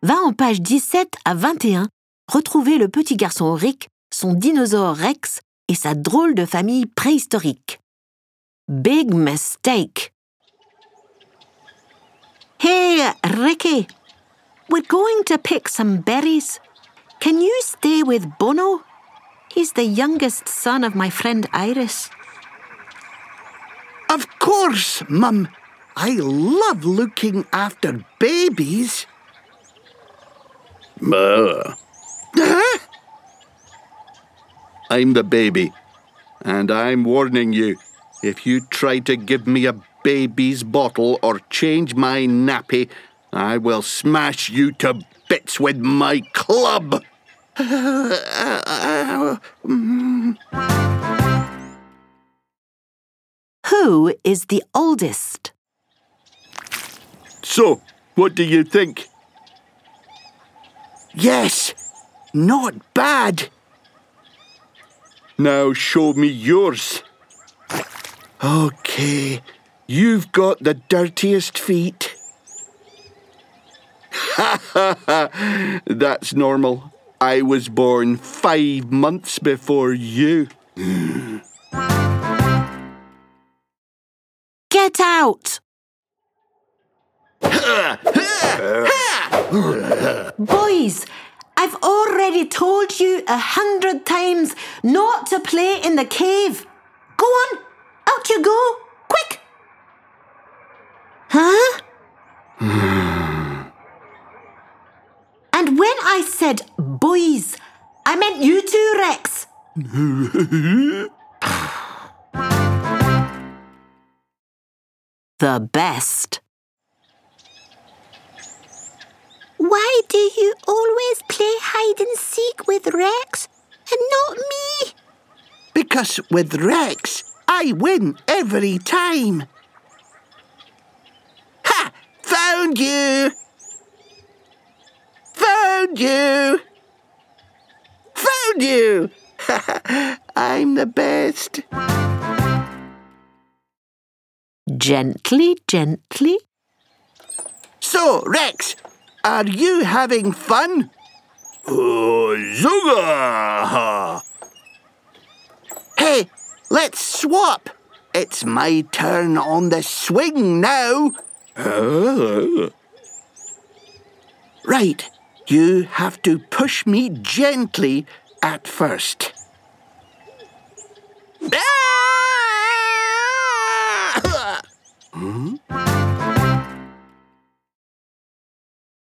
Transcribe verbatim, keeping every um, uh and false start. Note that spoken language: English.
Va en page dix-sept à vingt et un, retrouver le petit garçon Rick, son dinosaure Rex et sa drôle de famille préhistorique. Big mistake. Hey, Ricky, we're going to pick some berries. Can you stay with Bono? He's the youngest son of my friend Iris. Of course, Mum. I love looking after babies. Uh, Huh? I'm the baby, and I'm warning you, if you try to give me a baby's bottle or change my nappy, I will smash you to bits with my club. Who is the oldest? So, what do you think? Yes, not bad. Now show me yours. Okay, you've got the dirtiest feet. Ha ha ha! That's normal. I was born five months before you. Get out! Boys, I've already told you a hundred times not to play in the cave. Go on, out you go, quick! Huh? And when I said boys, I meant you too, Rex. The best. Why do you always play hide and seek with Rex and not me? Because with Rex, I win every time. Ha! Found you! Found you! Found you! I'm the best. Gently, gently. So, Rex, are you having fun? Oh, Zuga! Hey, let's swap. It's my turn on the swing now. Uh, Right, you have to push me gently at first. Ah! Hmm?